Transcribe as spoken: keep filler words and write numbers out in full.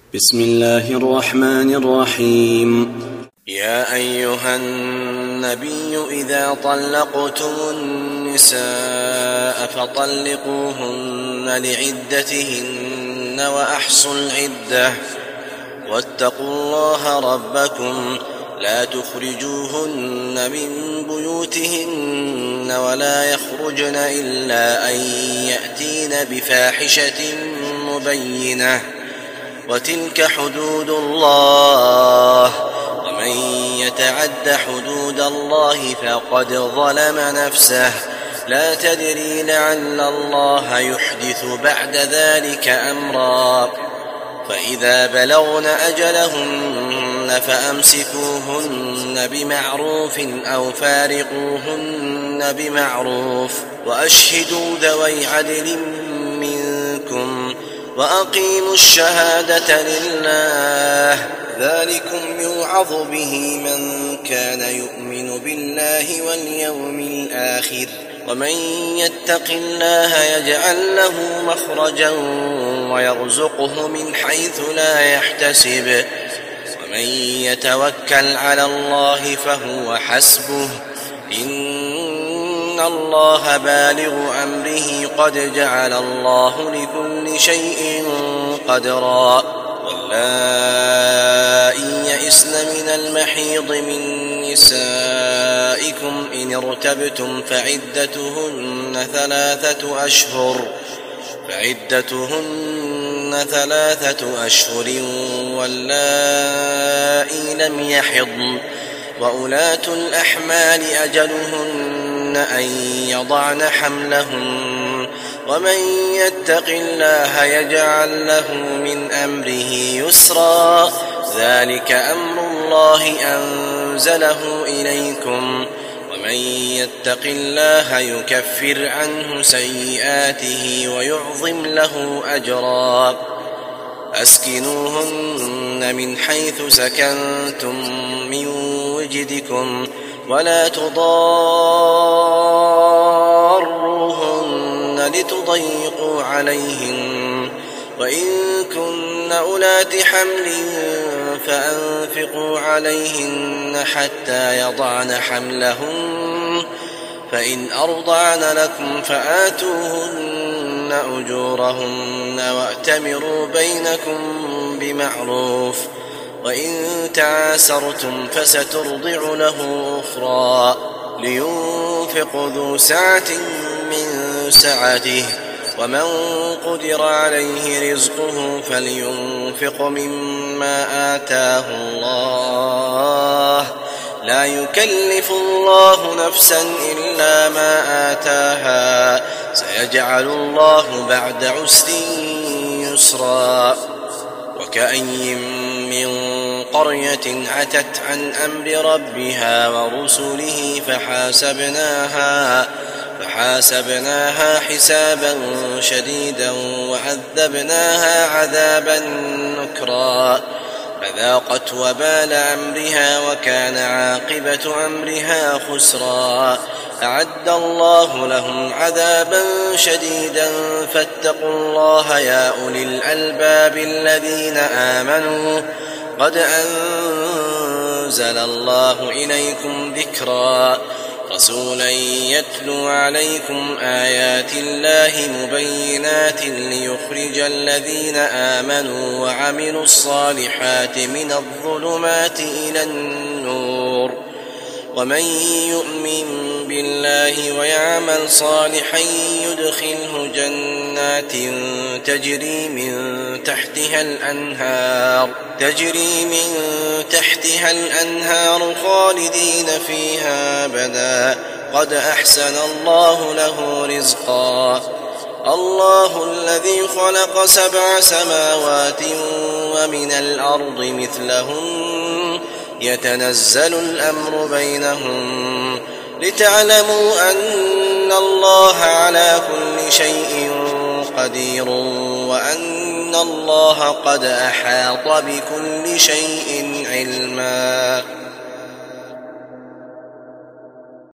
بسم الله الرحمن الرحيم. يا أيها النبي إذا طلقتم النساء فطلقوهن لعدتهن وأحصوا العدة واتقوا الله ربكم لا تخرجوهن من بيوتهن ولا يخرجن إلا أن يأتين بفاحشة مبينة وتلك حدود الله ومن يتعد حدود الله فقد ظلم نفسه لا تدري لعل الله يحدث بعد ذلك أمرا فإذا بلغن أجلهن فأمسكوهن بمعروف أو فارقوهن بمعروف وأشهدوا ذوي عدل منكم وأقيموا الشهادة لله ذلكم يوعظ به من كان يؤمن بالله واليوم الآخر ومن يتق الله يجعل له مخرجا ويرزقه من حيث لا يحتسب ومن يتوكل على الله فهو حسبه إن الله بالغ أمره قد جعل الله لكل شيء قدرا واللائي يئسن من المحيض من نسائكم إن ارتبتم فعدتهن ثلاثة أشهر فعدتهن ثلاثة أشهر واللائي لم يحضن وأولاة الأحمال أجلهن أن يضعن حملهن ومن يتق الله يجعل له من أمره يسرا ذلك أمر الله أنزله إليكم ومن يتق الله يكفر عنه سيئاته ويعظم له أجرا أسكنوهن من حيث سكنتم من وجدكم ولا تضاروهن لتضيقوا عليهن وإن كن أولات حمل فأنفقوا عليهن حتى يضعن حملهن فإن أرضعن لكم فآتوهن أجورهن وأتمروا بينكم بمعروف وإن تعاسرتم فسترضع له أخرى لينفق ذو سعة من سعته ومن قدر عليه رزقه فلينفق مما آتاه الله لا يكلف الله نفسا إلا ما آتاها سيجعل الله بعد عسر يسرا وكأي من قرية عتت عن أمر ربها ورسله فحاسبناها فحاسبناها حسابا شديدا وعذبناها عذابا نكرا فذاقت وبال أمرها وكان عاقبة أمرها خسرا أعد الله لهم عذابا شديدا فاتقوا الله يا أولي الألباب الذين آمنوا قد أنزل الله إليكم ذكرا رسولا يتلو عليكم آيات الله مبينات ليخرج الذين آمنوا وعملوا الصالحات من الظلمات إلى النور ومن يؤمن بالله ويعمل صالحا يدخله جنات تجري من تحتها الأنهار تجري من تحتها الأنهار خالدين فيها أبدا قد أحسن الله له رزقا الله الذي خلق سبع سماوات ومن الأرض مثلهن يتنزل الأمر بينهم لتعلموا أن الله على كل شيء قدير وأن الله قد أحاط بكل شيء علما.